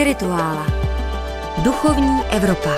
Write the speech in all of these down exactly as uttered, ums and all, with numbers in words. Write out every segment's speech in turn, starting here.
Spirituála. Duchovní Evropa.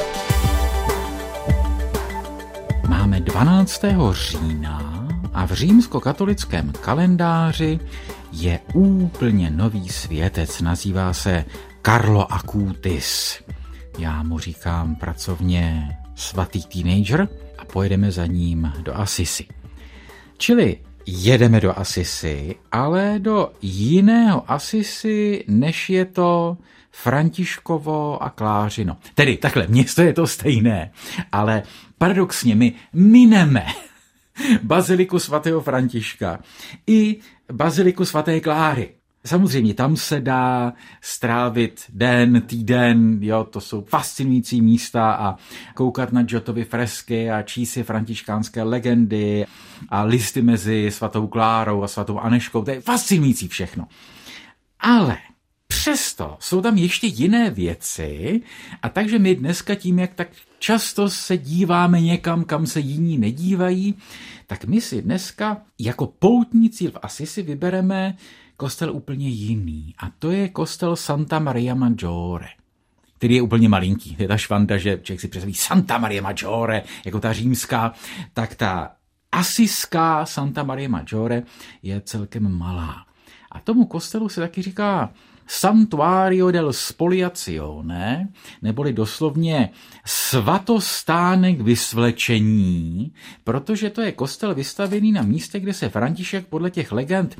Máme dvanáctého října a v římskokatolickém kalendáři je úplně nový světec. Nazývá se Carlo Acutis. Já mu říkám pracovně svatý teenager a pojedeme za ním do Assisi. Čili jedeme do Assisi, ale do jiného Assisi, než je to Františkovo a Klářino. Tedy takhle, město je to stejné, ale paradoxně my mineme baziliku svatého Františka i baziliku svaté Kláry. Samozřejmě tam se dá strávit den, týden, jo, to jsou fascinující místa a koukat na Giottovy fresky a číst si františkánské legendy a listy mezi svatou Klárou a svatou Aneškou, to je fascinující všechno. Ale přesto jsou tam ještě jiné věci a takže my dneska tím, jak tak často se díváme někam, kam se jiní nedívají, tak my si dneska jako poutní cíl v Assisi vybereme kostel úplně jiný. A to je kostel Santa Maria Maggiore, který je úplně malinký. Je ta švanda, že člověk si představí Santa Maria Maggiore, jako ta římská, tak ta asiská Santa Maria Maggiore je celkem malá. A tomu kostelu se taky říká Santuario del Spoliazione, neboli doslovně svatostánek vysvlečení, protože to je kostel vystavěný na místě, kde se František podle těch legend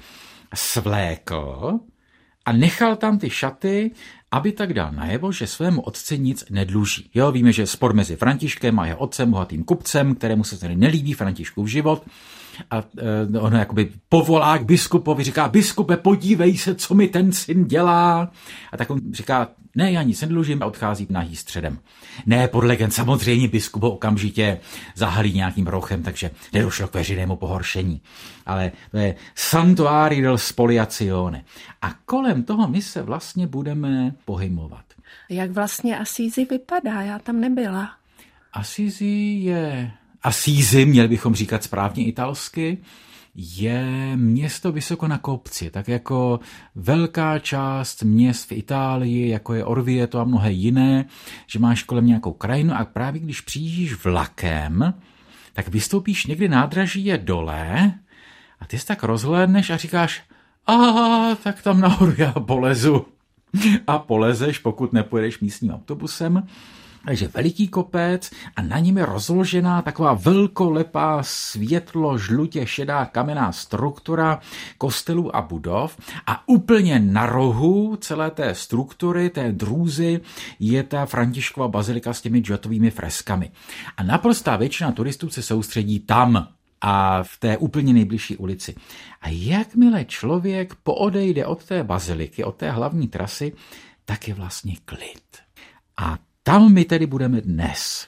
svlékl a nechal tam ty šaty, aby tak dal najevo, že svému otci nic nedluží. Jo, víme, že spor mezi Františkem a jeho otcem, bohatým kupcem, kterému se tady nelíbí Františkův život, a e, ono jakoby povolá k biskupovi, říká: biskupe, podívej se, co mi ten syn dělá. A tak on říká: ne, já nic nedlužím, a odchází nahý středem. Ne, podle legend samozřejmě biskup okamžitě zahalí nějakým rochem, takže nedošlo k veřejnému pohoršení. Ale to je Santuario del Spoliazione. A kolem toho my se vlastně budeme pohybovat. Jak vlastně Assisi vypadá? Já tam nebyla. Assisi je... Assisi, měli bychom říkat správně italsky, je město vysoko na kopci, tak jako velká část měst v Itálii, jako je Orvieto a mnohé jiné, že máš kolem nějakou krajinu a právě když přijíždíš vlakem, tak vystoupíš někdy nádraží je dole a ty se tak rozhlédneš a říkáš: a tak tam nahoru já polezu. A polezeš, pokud nepojedeš místním autobusem. Takže veliký kopec a na něm je rozložená taková velkolepá světlo žlutě šedá kamenná struktura kostelů a budov a úplně na rohu celé té struktury, té drůzy, je ta Františkova bazilika s těmi Giottovými freskami. A naprostá většina turistů se soustředí tam a v té úplně nejbližší ulici. A jakmile člověk poodejde od té baziliky, od té hlavní trasy, tak je vlastně klid. A tam my tedy budeme dnes.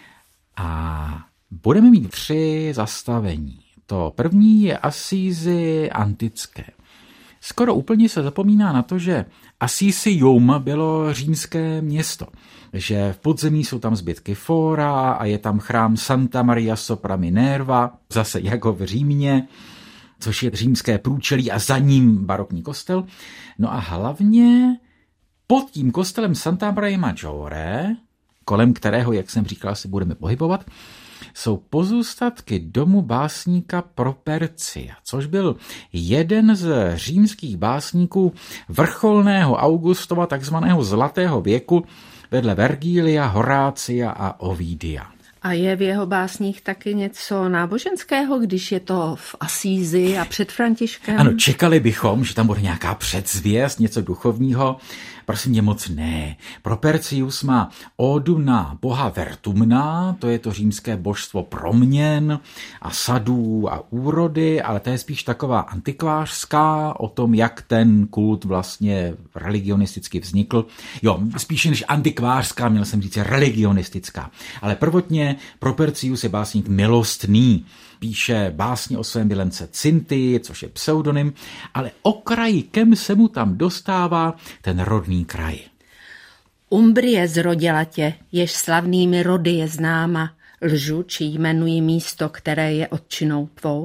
A budeme mít tři zastavení. To první je Assisi antické. Skoro úplně se zapomíná na to, že Assisium bylo římské město. Že v podzemí jsou tam zbytky fóra a je tam chrám Santa Maria sopra Minerva, zase jako v Římě, což je římské průčelí a za ním barokní kostel. No a hlavně pod tím kostelem Santa Maria Maggiore, kolem kterého, jak jsem říkal, se budeme pohybovat, jsou pozůstatky domu básníka Propercia, což byl jeden z římských básníků vrcholného Augustova takzvaného zlatého věku vedle Vergilia, Horácia a Ovidia. A je v jeho básních taky něco náboženského, když je to v Assisi a před Františkem? Ano, čekali bychom, že tam bude nějaká předzvěst, něco duchovního. Prosím tě, moc ne. Propercius má ódu na boha Vertumna, to je to římské božstvo proměn a sadů a úrody, ale to je spíš taková antikvářská o tom, jak ten kult vlastně religionisticky vznikl. Jo, spíše než antikvářská, měl jsem říct religionistická. Ale prvotně Propercius je básník milostný. Píše básně o svém milence Cynthii, což je pseudonym, ale okrajkem se mu tam dostává ten rodný kraj. Umbrie zrodila tě, jež slavnými rody je známa, lžu, či jmenuji místo, které je otčinou tvou?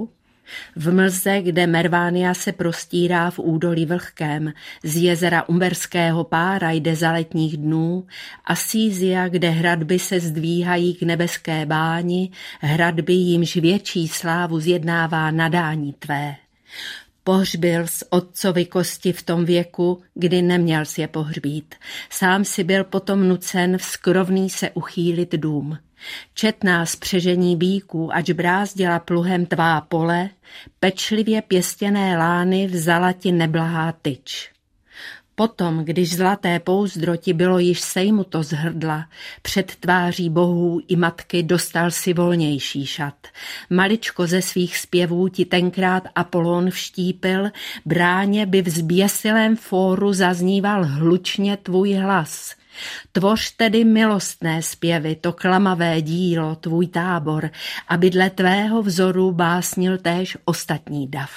V mlze, kde Mervánia se prostírá v údolí vlhkém, z jezera Umberského pára jde za letních dnů, Asízia, kde hradby se zdvíhají k nebeské báni, hradby jimž větší slávu zjednává nadání tvé. Pohřbil z otcovi kosti v tom věku, kdy neměl si je pohřbít. Sám si byl potom nucen v skrovný se uchýlit dům. Četná spřežení bíků, ač brázdila pluhem tvá pole, pečlivě pěstěné lány vzala ti neblahá tyč. Potom, když zlaté pouzdro ti bylo již sejmuto z hrdla, před tváří bohů i matky dostal si volnější šat. Maličko ze svých zpěvů ti tenkrát Apollon vštípil, bráně by v zběsilém fóru zazníval hlučně tvůj hlas. Tvoř tedy milostné zpěvy, to klamavé dílo, tvůj tábor, aby dle tvého vzoru básnil též ostatní dav.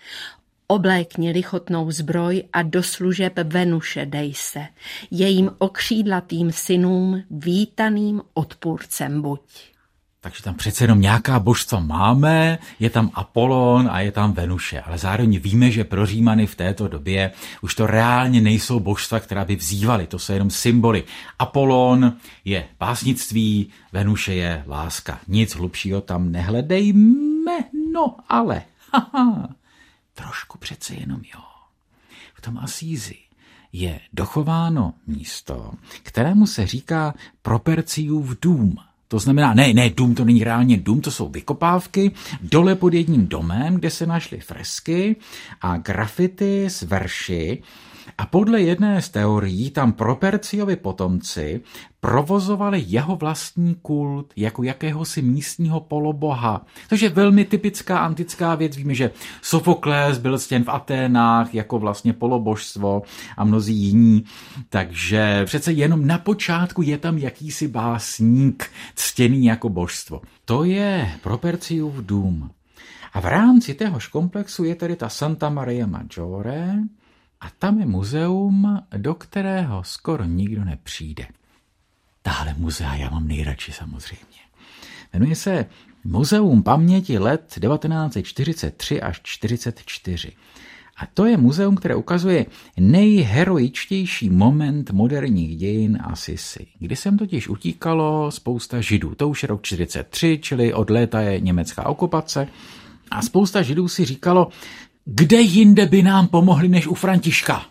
Oblékni lichotnou zbroj a do služeb Venuše dej se, jejím okřídlatým synům vítaným odpůrcem buď. Takže tam přece jenom nějaká božstva máme, je tam Apollon a je tam Venuše, ale zároveň víme, že pro Římany v této době už to reálně nejsou božstva, která by vzývaly, to jsou jenom symboly. Apollon je básnictví, Venuše je láska. Nic hlubšího tam nehledejme, no ale, haha, trošku přece jenom jo. V tom Asízi je dochováno místo, kterému se říká Properciův dům. To znamená, ne, ne, dům to není reálně dům, to jsou vykopávky, dole pod jedním domem, kde se našly fresky a grafity s verši a podle jedné z teorií tam Properciovi potomci provozovali jeho vlastní kult jako jakéhosi místního poloboha. To je velmi typická antická věc. Víme, že Sofokles byl ctěn v Aténách jako vlastně polobožstvo a mnozí jiní. Takže přece jenom na počátku je tam jakýsi básník ctěný jako božstvo. To je Properciův dům. A v rámci téhož komplexu je tady ta Santa Maria Maggiore a tam je muzeum, do kterého skoro nikdo nepřijde. Tahle muzea já mám nejradši samozřejmě. Jmenuje se Muzeum paměti let devatenáct set čtyřicet tři až čtyřicet čtyři. A to je muzeum, které ukazuje nejheroičtější moment moderních dějin Asisi, kdy sem totiž utíkalo spousta Židů. To už je rok čtyřicet tři, čili od léta je německá okupace. A spousta Židů si říkalo, kde jinde by nám pomohli než u Františka.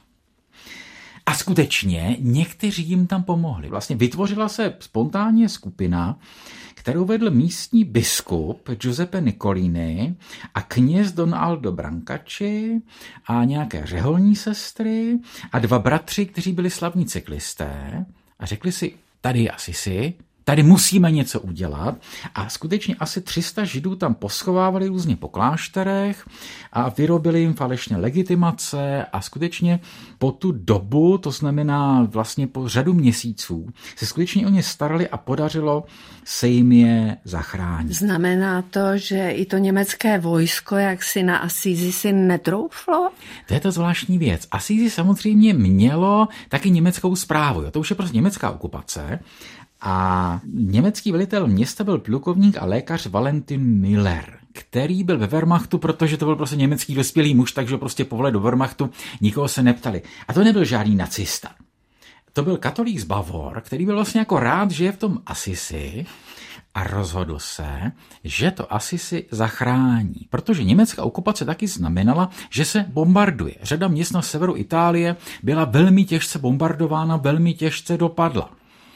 A skutečně někteří jim tam pomohli. Vlastně vytvořila se spontánně skupina, kterou vedl místní biskup Giuseppe Nicolini a kněz Don Aldo Brancacci a nějaké řeholní sestry a dva bratři, kteří byli slavní cyklisté a řekli si, tady je Asisi, tady musíme něco udělat a skutečně asi tři sta Židů tam poschovávali různě po klášterech a vyrobili jim falešné legitimace a skutečně po tu dobu, to znamená vlastně po řadu měsíců, se skutečně o ně starali a podařilo se jim je zachránit. Znamená to, že i to německé vojsko, jak si na Asízi si netrouflo? To je ta zvláštní věc. Asízi samozřejmě mělo taky německou správu. Jo? To už je prostě německá okupace. A německý velitel města byl plukovník a lékař Valentin Müller, který byl ve Wehrmachtu, protože to byl prostě německý dospělý muž, takže prostě povolili do Wehrmachtu, nikoho se neptali. A to nebyl žádný nacista. To byl katolík z Bavor, který byl vlastně jako rád, že je v tom Asisi a rozhodl se, že to Asisi zachrání. Protože německá okupace taky znamenala, že se bombarduje. Řada měst na severu Itálie byla velmi těžce bombardována, velmi těžce dopadla.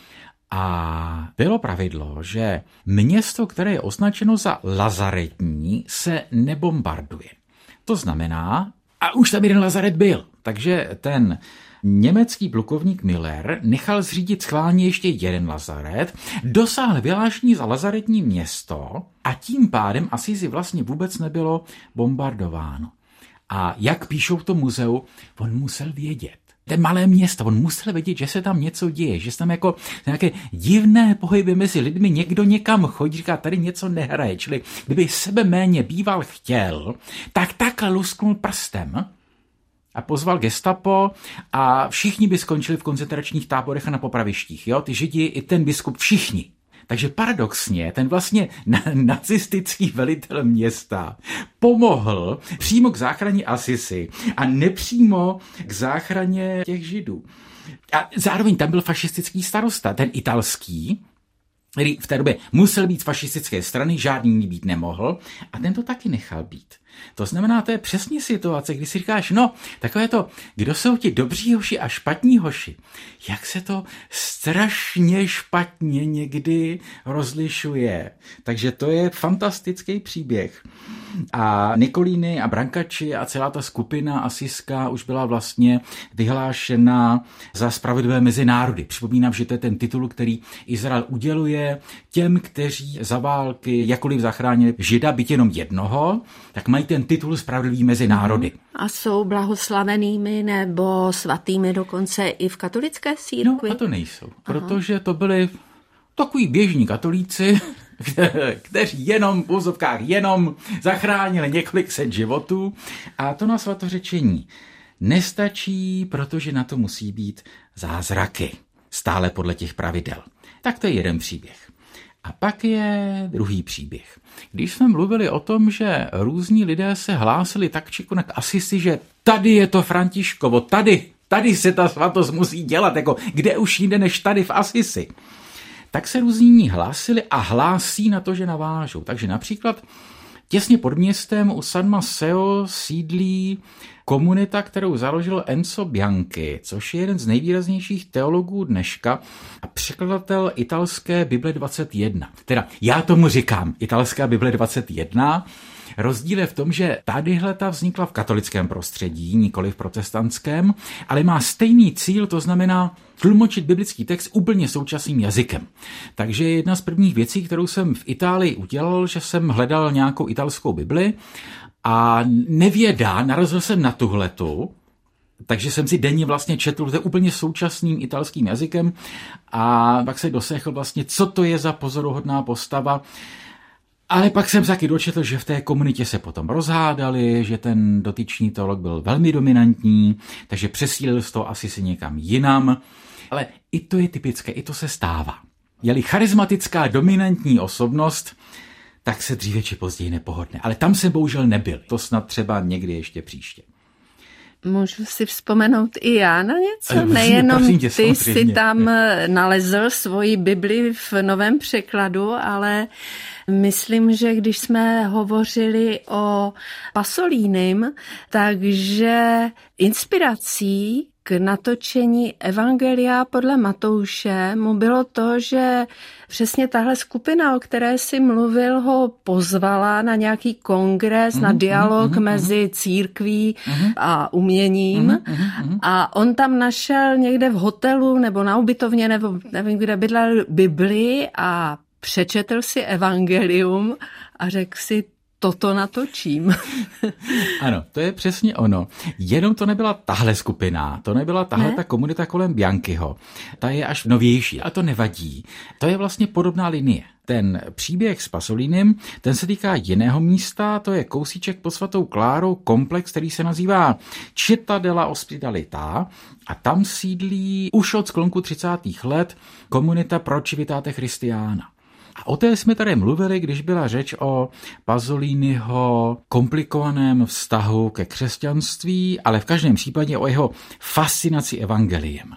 A bylo pravidlo, že město, které je označeno za lazaretní, se nebombarduje. To znamená, a už tam jeden lazaret byl, takže ten německý plukovník Müller nechal zřídit schválně ještě jeden lazaret, dosáhl vyhlášení za lazaretní město a tím pádem Asisi vlastně vůbec nebylo bombardováno. A jak píšou v tom muzeu, on musel vědět. To malé město, on musel vědět, že se tam něco děje, že se tam jako nějaké divné pohyby mezi lidmi, někdo někam chodí, říká, tady něco nehraje, čili kdyby sebe méně býval chtěl, tak takhle lusknul prstem a pozval gestapo a všichni by skončili v koncentračních táborech a na popravištích, jo, ty Židi i ten biskup, všichni. Takže paradoxně ten vlastně nacistický velitel města pomohl přímo k záchraně Assisi a nepřímo k záchraně těch Židů. A zároveň tam byl fašistický starosta, ten italský, který v té době musel být z fašistické strany, žádný být nemohl a ten to taky nechal být. To znamená, to je přesně situace, kdy si říkáš, no, takové to, kdo jsou ti dobří hoši a špatní hoši, jak se to strašně špatně někdy rozlišuje. Takže to je fantastický příběh. A Nikolíny a Brankači a celá ta skupina asijská už byla vlastně vyhlášena za spravedlivé mezi národy. Připomínám, že to je ten titul, který Izrael uděluje těm, kteří za války jakkoliv zachránili Žida, byť jenom jednoho, tak mají ten titul spravedlivý mezi národy. A jsou blahoslavenými nebo svatými dokonce i v katolické církvi? No a to nejsou, Aha. protože to byli takový běžní katolíci, kteří jenom v úzovkách jenom zachránili několik set životů a to na svatořečení nestačí, protože na to musí být zázraky, stále podle těch pravidel. Tak to je jeden příběh. A pak je druhý příběh. Když jsme mluvili o tom, že různí lidé se hlásili tak či onak Assisi, že tady je to Františkovo, tady, tady se ta svatost musí dělat, jako kde už jinde než tady v Assisi, tak se různí hlásili a hlásí na to, že navážou. Takže například těsně pod městem u San Masseo sídlí komunita, kterou založil Enzo Bianchi, což je jeden z nejvýraznějších teologů dneška a překladatel italské Bible dvacet jedna. Teda já tomu říkám italská Bible dvacet jedna. Rozdíl je v tom, že tadyhle ta vznikla v katolickém prostředí, nikoli v protestantském, ale má stejný cíl, to znamená tlumočit biblický text úplně současným jazykem. Takže jedna z prvních věcí, kterou jsem v Itálii udělal, že jsem hledal nějakou italskou Bibli a nevědá, narazil jsem na tuhletu, takže jsem si denně vlastně četl to úplně současným italským jazykem a pak se doslechl vlastně, co to je za pozoruhodná postava. Ale pak jsem taky dočetl, že v té komunitě se potom rozhádali, že ten dotyčný teolog byl velmi dominantní, takže přesílil z toho asi si někam jinam. Ale i to je typické, i to se stává. Je-li charismatická dominantní osobnost, tak se dříve či později nepohodne. Ale tam jsem bohužel nebyl. To snad třeba někdy ještě příště. Můžu si vzpomenout i já na něco? Nejenom tě, ty si tam nalezl svoji Bibli v novém překladu, ale myslím, že když jsme hovořili o Pasolínim, takže inspirací k natočení Evangelia podle Matouše mu bylo to, že přesně tahle skupina, o které si mluvil, ho pozvala na nějaký kongres, mm-hmm, na dialog mm-hmm, mezi církví mm-hmm, a uměním mm-hmm, a on tam našel někde v hotelu nebo na ubytovně, nebo nevím, kde bydlel, Bibli a přečetl si Evangelium a řekl si, toto natočím. Ano, to je přesně ono. Jenom to nebyla tahle skupina, to nebyla tahle ne? ta komunita kolem Bianchiho. Ta je až novější, ale to nevadí. To je vlastně podobná linie. Ten příběh s Pasolínem, ten se týká jiného místa, to je kousíček pod Svatou Klárou, komplex, který se nazývá Città della Ospitalità a tam sídlí už od sklonku třicátých let komunita Pro Civitate Christiana. A o té jsme tady mluvili, když byla řeč o Pasoliniho komplikovaném vztahu ke křesťanství, ale v každém případě o jeho fascinaci evangeliem.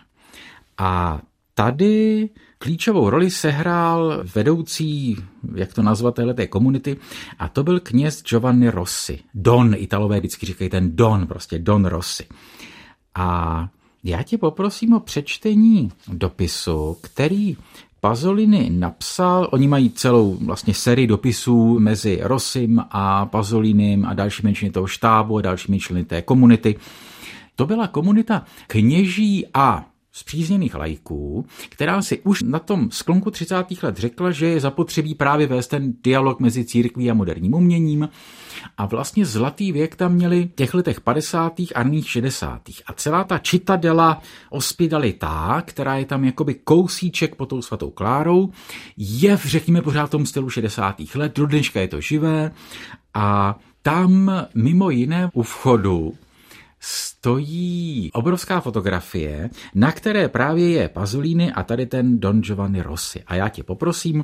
A tady klíčovou roli sehrál vedoucí, jak to nazvat, téhleté komunity, a to byl kněz Giovanni Rossi. Don, Italové vždycky říkají ten Don, prostě Don Rossi. A já tě poprosím o přečtení dopisu, který Pasolini napsal, oni mají celou vlastně sérii dopisů mezi Rossim a Pasolinim a dalšími členy toho štábu a dalšími členy té komunity. To byla komunita kněží a spřízněných laiků, která si už na tom sklonku třicátých let řekla, že je zapotřebí právě vést ten dialog mezi církví a moderním uměním. A vlastně zlatý věk tam měli v těch letech padesátých a raných šedesátých. A celá ta Città della Ospitalità, která je tam jakoby kousíček pod tou Svatou Klárou, je v, řekněme, pořád v tom stylu šedesátých let. Do dneška je to živé a tam mimo jiné u vchodu stojí obrovská fotografie, na které právě je Pasolini a tady ten Don Giovanni Rossi. A já tě poprosím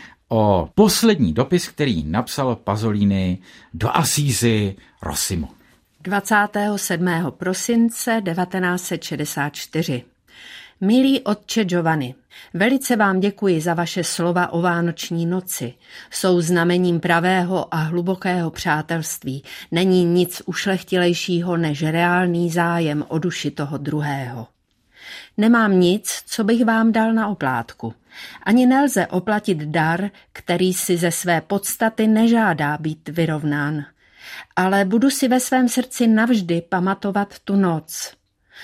o poslední dopis, který napsal Pasolini do Assisi Rossimu. dvacátého sedmého prosince devatenáct set šedesát čtyři. Milý otče Giovanni, velice vám děkuji za vaše slova o vánoční noci. Jsou znamením pravého a hlubokého přátelství. Není nic ušlechtilejšího než reálný zájem o duši toho druhého. Nemám nic, co bych vám dal na oplátku. Ani nelze oplatit dar, který si ze své podstaty nežádá být vyrovnán. Ale budu si ve svém srdci navždy pamatovat tu noc.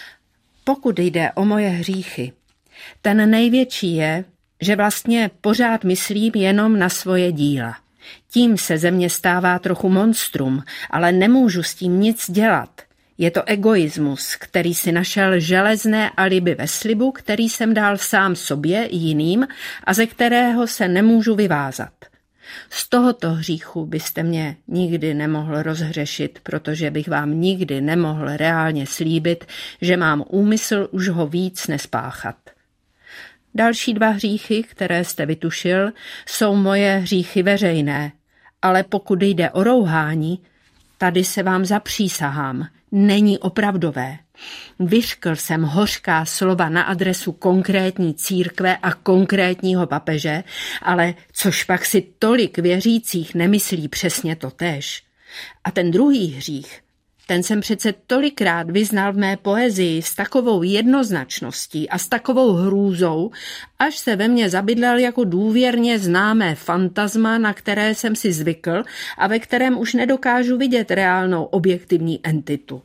Pokud jde o moje hříchy, ten největší je, že vlastně pořád myslím jenom na svoje díla. Tím se ze mě stává trochu monstrum, ale nemůžu s tím nic dělat. Je to egoismus, který si našel železné alibi ve slibu, který jsem dal sám sobě i jiným a ze kterého se nemůžu vyvázat. Z tohoto hříchu byste mě nikdy nemohl rozhřešit, protože bych vám nikdy nemohl reálně slíbit, že mám úmysl už ho víc nespáchat. Další dva hříchy, které jste vytušil, jsou moje hříchy veřejné, ale pokud jde o rouhání, tady se vám zapřísahám, není opravdové. Vyřkl jsem hořká slova na adresu konkrétní církve a konkrétního papeže, ale což pak si tolik věřících nemyslí přesně totéž. A ten druhý hřích, ten jsem přece tolikrát vyznal v mé poezii s takovou jednoznačností a s takovou hrůzou, až se ve mně zabydlel jako důvěrně známé fantasma, na které jsem si zvykl a ve kterém už nedokážu vidět reálnou objektivní entitu.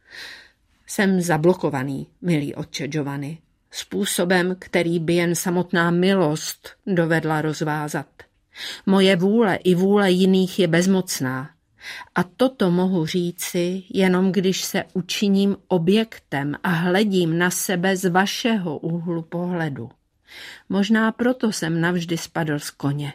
Jsem zablokovaný, milý otče Giovanni, způsobem, který by jen samotná milost dovedla rozvázat. Moje vůle i vůle jiných je bezmocná. A toto mohu říci, jenom když se učiním objektem a hledím na sebe z vašeho úhlu pohledu. Možná proto jsem navždy spadl z koně.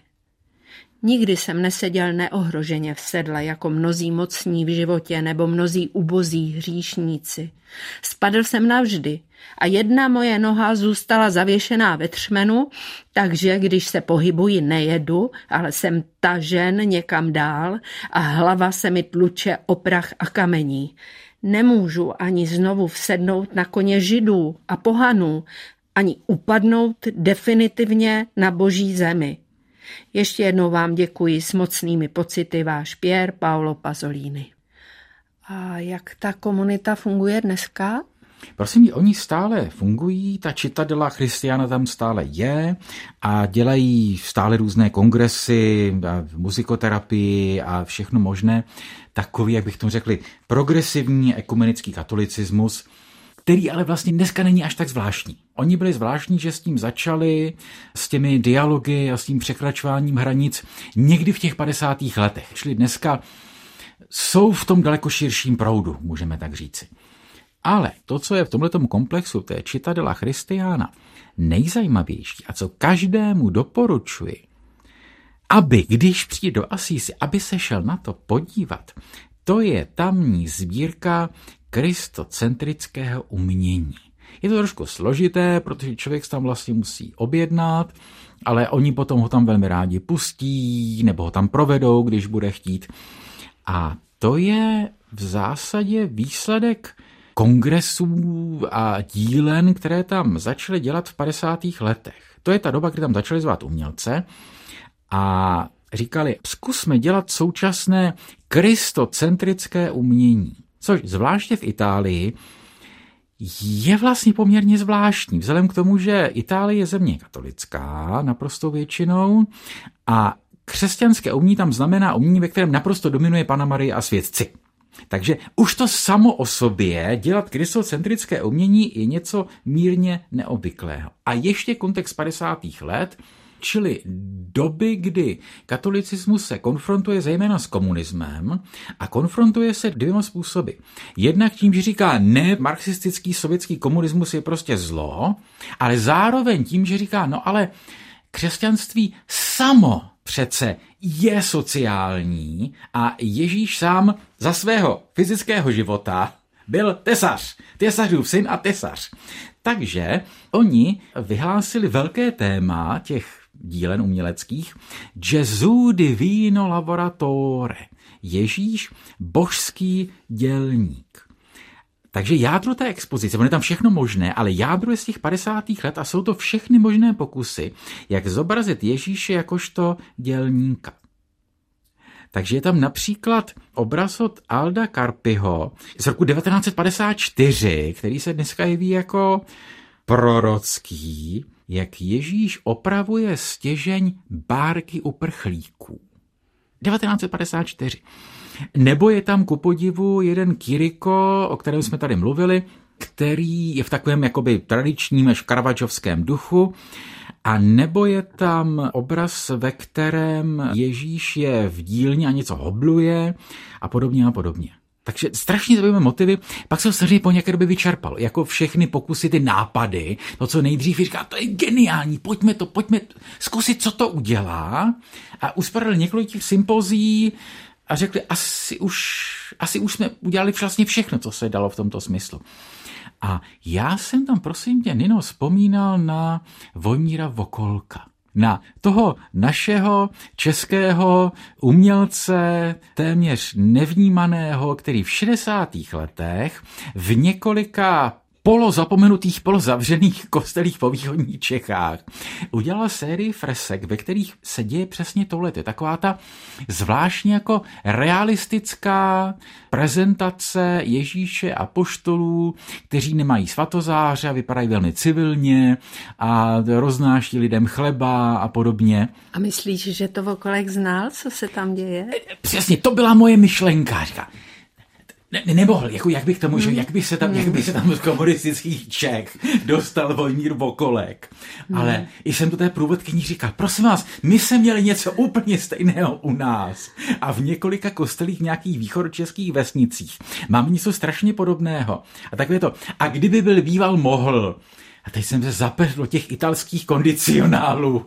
Nikdy jsem neseděl neohroženě v sedle jako mnozí mocní v životě nebo mnozí ubozí hříšníci. Spadl jsem navždy a jedna moje noha zůstala zavěšená ve třmenu, takže když se pohybuji, nejedu, ale jsem tažen někam dál a hlava se mi tluče o prach a kamení. Nemůžu ani znovu vsednout na koně židů a pohanů, ani upadnout definitivně na boží zemi. Ještě jednou vám děkuji s mocnými pocity, váš Pier Paolo Pasolini. A jak ta komunita funguje dneska? Prosím, oni stále fungují, ta Cittadella Cristiana tam stále je a dělají stále různé kongresy, muzikoterapii a všechno možné. Takový, jak bych tomu řekli, progresivní ekumenický katolicismus, který ale vlastně dneska není až tak zvláštní. Oni byli zvláštní, že s tím začali, s těmi dialogy a s tím překračováním hranic někdy v těch padesátých letech. Šli dneska jsou v tom daleko širším proudu, můžeme tak říci. Ale to, co je v tomhletom komplexu, to je Cittadella Cristiana, nejzajímavější a co každému doporučuji, aby, když přijde do Assisi, aby se šel na to podívat, to je tamní sbírka kristocentrického umění. Je to trošku složité, protože člověk tam vlastně musí objednat, ale oni potom ho tam velmi rádi pustí, nebo ho tam provedou, když bude chtít. A to je v zásadě výsledek kongresů a dílen, které tam začaly dělat v padesátých letech. To je ta doba, kdy tam začali zvát umělce a říkali, zkusme dělat současné kristocentrické umění. Což zvláště v Itálii je vlastně poměrně zvláštní, vzhledem k tomu, že Itálie je země katolická naprosto většinou a křesťanské umění tam znamená umění, ve kterém naprosto dominuje Panna Marie a světci. Takže už to samo o sobě dělat kristocentrické umění je něco mírně neobvyklého. A ještě kontext padesátých let, čili doby, kdy katolicismus se konfrontuje zejména s komunismem a konfrontuje se dvěma způsoby. Jednak tím, že říká, ne, marxistický sovětský komunismus je prostě zlo, ale zároveň tím, že říká, no ale křesťanství samo přece je sociální a Ježíš sám za svého fyzického života byl tesař, tesařův syn a tesař. Takže oni vyhlásili velké téma těch dílen uměleckých Gesù divino lavoratore, Ježíš božský dělník. Takže jádro té expozice, ono je tam všechno možné, ale jádro je z těch padesátých let a jsou to všechny možné pokusy, jak zobrazit Ježíše jakožto dělníka. Takže je tam například obraz od Alda Carpiho z roku devatenáct set padesát čtyři, který se dneska jeví jako prorocký, jak Ježíš opravuje stěžeň bárky uprchlíků. devatenáct set padesát čtyři. Nebo je tam ku podivu jeden Kiriko, o kterém jsme tady mluvili, který je v takovém jakoby tradičním až karavadžovském duchu. A nebo je tam obraz, ve kterém Ježíš je v dílně a něco hobluje a podobně a podobně. Takže strašně zajímavé motivy, pak se samozřejmě po nějaké době vyčerpal, jako všechny pokusy, ty nápady, to, co nejdřív říká, to je geniální, pojďme to, pojďme zkusit, co to udělá. A uspořádali několik těch sympozí a řekli, asi už, asi už jsme udělali vlastně všechno, co se dalo v tomto smyslu. A já jsem tam, prosím tě, Nino, vzpomínal na Vojmíra Vokolka. Na toho našeho českého umělce, téměř nevnímaného, který v šedesátých letech v několika polozapomenutých, polozavřených kostelích po východních Čechách udělala sérii fresek, ve kterých se děje přesně tohle. To je taková ta zvláštně jako realistická prezentace Ježíše a apoštolů, kteří nemají svatozáře a vypadají velmi civilně a roznáší lidem chleba a podobně. A myslíš, že to Vokolek znal, co se tam děje? Přesně, to byla moje myšlenka. Říká, Ne, nemohl, jako jak bych tomu, že jak by se tam, jak by se tam z komunistických Čech dostal Vojmír Vokolek. Ale hmm. i jsem do té průvodkyni říkal, prosím vás, my jsme měli něco úplně stejného u nás a v několika kostelích v nějakých východočeských vesnicích máme něco strašně podobného. A takové to, a kdyby byl býval mohl, a teď jsem se zapadl do těch italských kondicionálů.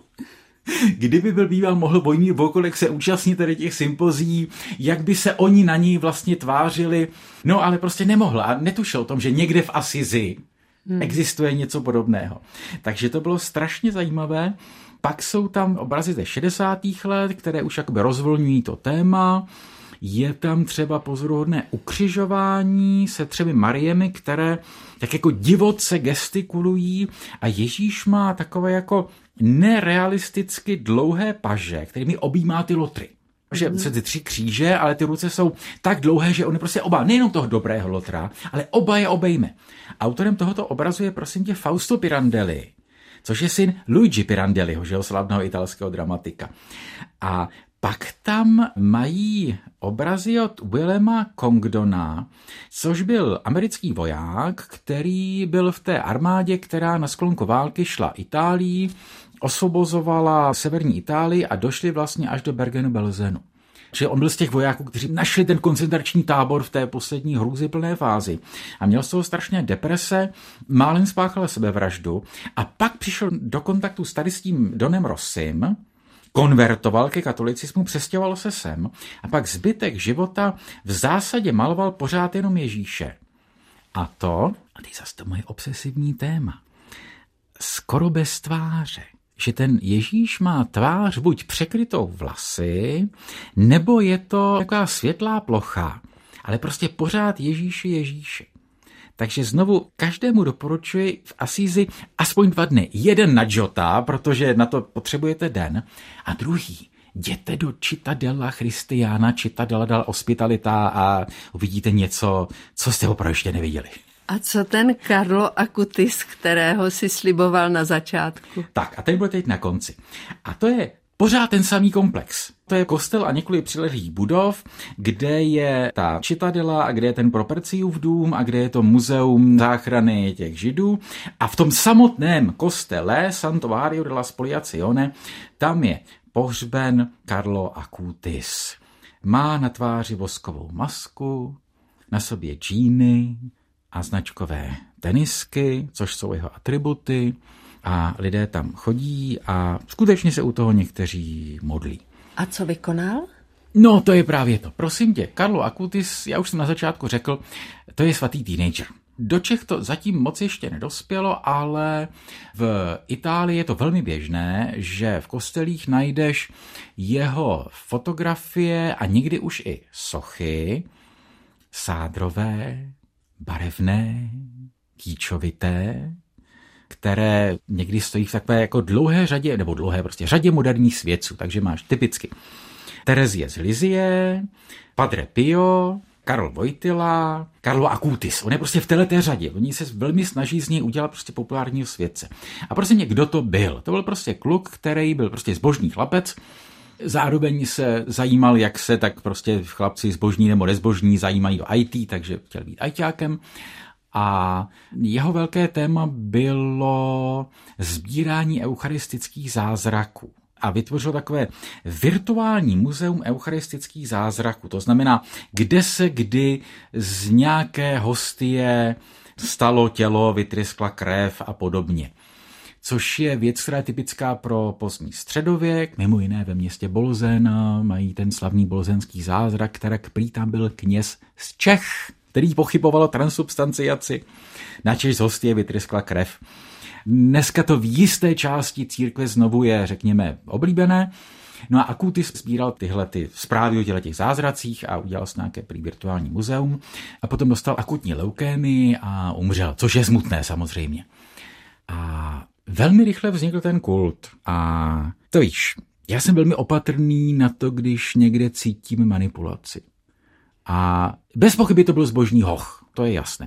Kdyby byl býval mohl Vojmír Vokolek se účastnit tady těch sympozí, jak by se oni na něj vlastně tvářili, no ale prostě nemohl a netušil o tom, že někde v Asizi hmm. existuje něco podobného. Takže to bylo strašně zajímavé. Pak jsou tam obrazy ze šedesátých let, které už jakoby rozvolňují to téma. Je tam třeba pozoruhodné ukřižování se třemi Mariemi, které tak jako divoce gestikulují a Ježíš má takové jako nerealisticky dlouhé paže, kterými objímá ty lotry. Že mm. se ty tři kříže, ale ty ruce jsou tak dlouhé, že on je prostě oba, nejenom toho dobrého lotra, ale oba je obejme. Autorem tohoto obrazu je prosím tě Fausto Pirandelli, což je syn Luigi Pirandelliho, že jo, slavného italského dramatika. A pak tam mají obrazy od Willema Congdona, což byl americký voják, který byl v té armádě, která na sklonku války šla Itálií, osvobozovala severní Itálii a došli vlastně až do Bergenu-Belzenu. Že on byl z těch vojáků, kteří našli ten koncentrační tábor v té poslední hrůzyplné fázi. A měl z toho strašně deprese, málem spáchal sebevraždu a pak přišel do kontaktu s tady s tím Donem Rossim, konvertoval ke katolicismu, přestěhoval se sem a pak zbytek života v zásadě maloval pořád jenom Ježíše. A to, a teď zase to moje obsesivní téma, skoro bez tváře. Že ten Ježíš má tvář buď překrytou vlasy, nebo je to taková světlá plocha, ale prostě pořád Ježíši Ježíši. Takže znovu každému doporučuji v Asízi aspoň dva dny. Jeden na Giotto, protože na to potřebujete den, a druhý jděte do Cittadella Christiana, Cittadella della Ospitalità a uvidíte něco, co jste opravdu ještě neviděli. A co ten Carlo Acutis, kterého si sliboval na začátku? Tak a ten bude teď na konci. A to je pořád ten samý komplex. To je kostel a několik přilehlých budov, kde je ta Cittadella a kde je ten Properciův dům a kde je to muzeum záchrany těch Židů. A v tom samotném kostele Santo Vario della Spoliazione tam je pohřben Carlo Acutis. Má na tváři voskovou masku, na sobě džíny a značkové tenisky, což jsou jeho atributy. A lidé tam chodí a skutečně se u toho někteří modlí. A co vykonal? No, to je právě to. Prosím tě, Carlo Acutis, já už jsem na začátku řekl, to je svatý teenager. Do Čech to zatím moc ještě nedospělo, ale v Itálii je to velmi běžné, že v kostelích najdeš jeho fotografie a někdy už i sochy, sádrové, barevné, kýčovité, které někdy stojí v takové jako dlouhé řadě, nebo dlouhé prostě řadě moderních svědců. Takže máš typicky Terezie z Lizie, Padre Pio, Karol Wojtyla, Carlo Acutis. On je prostě v této řadě. Oni se velmi snaží z něj udělat prostě populárního svědce. A prostě kdo to byl? To byl prostě kluk, který byl prostě zbožný chlapec, zároveň se zajímal, jak se tak prostě chlapci zbožní nebo nezbožní zajímají o í té, takže chtěl být ajťákem. A jeho velké téma bylo sbírání eucharistických zázraků. A vytvořil takové virtuální muzeum eucharistických zázraků. To znamená, kde se kdy z nějaké hostie stalo tělo, vytryskla krev a podobně. Což je věc, která je typická pro pozdní středověk. Mimo jiné ve městě Bolzena mají ten slavný bolzenský zázrak, který prý tam byl kněz z Čech, který pochyboval o transubstanciaci, načež z hostie vytryskla krev. Dneska to v jisté části církve znovu je, řekněme, oblíbené. No a Acutis sbíral tyhle ty zprávy o těch zázracích a udělal si nějaké prý virtuální muzeum a potom dostal akutní leukémii a umřel, což je smutné samozřejmě. A velmi rychle vznikl ten kult a to víš, já jsem velmi opatrný na to, když někde cítím manipulaci. A bez pochyby to byl zbožný hoch, to je jasné.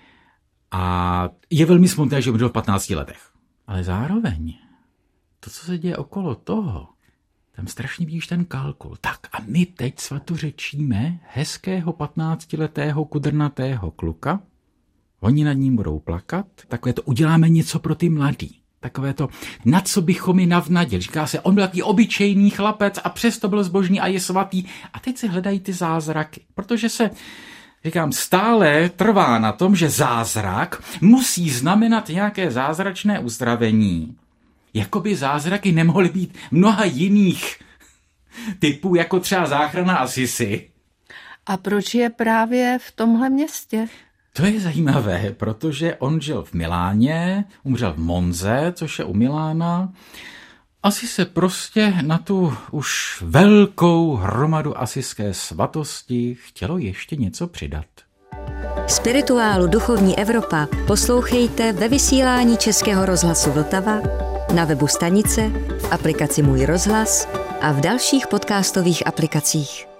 A je velmi smutné, že umřel v patnácti letech. Ale zároveň to, co se děje okolo toho, tam strašně vidíš ten kalkul. Tak a my teď svatořečíme hezkého patnáctiletého kudrnatého kluka. Oni nad ním budou plakat. Takové to uděláme něco pro ty mladý. Takové to, na co bychom ji navnadili. Říká se, on byl takový obyčejný chlapec a přesto byl zbožný a je svatý. A teď se hledají ty zázraky. Protože se, říkám, stále trvá na tom, že zázrak musí znamenat nějaké zázračné uzdravení. Jakoby zázraky nemohly být mnoha jiných typů, jako třeba záchrana Asisi. A proč je právě v tomhle městě? To je zajímavé, protože on žil v Miláně, umřel v Monze, což je u Milána. Asi se prostě na tu už velkou hromadu asijské svatosti chtělo ještě něco přidat. Spirituálu Duchovní Evropa poslouchejte ve vysílání Českého rozhlasu Vltava, na webu stanice, v aplikaci Můj rozhlas a v dalších podcastových aplikacích.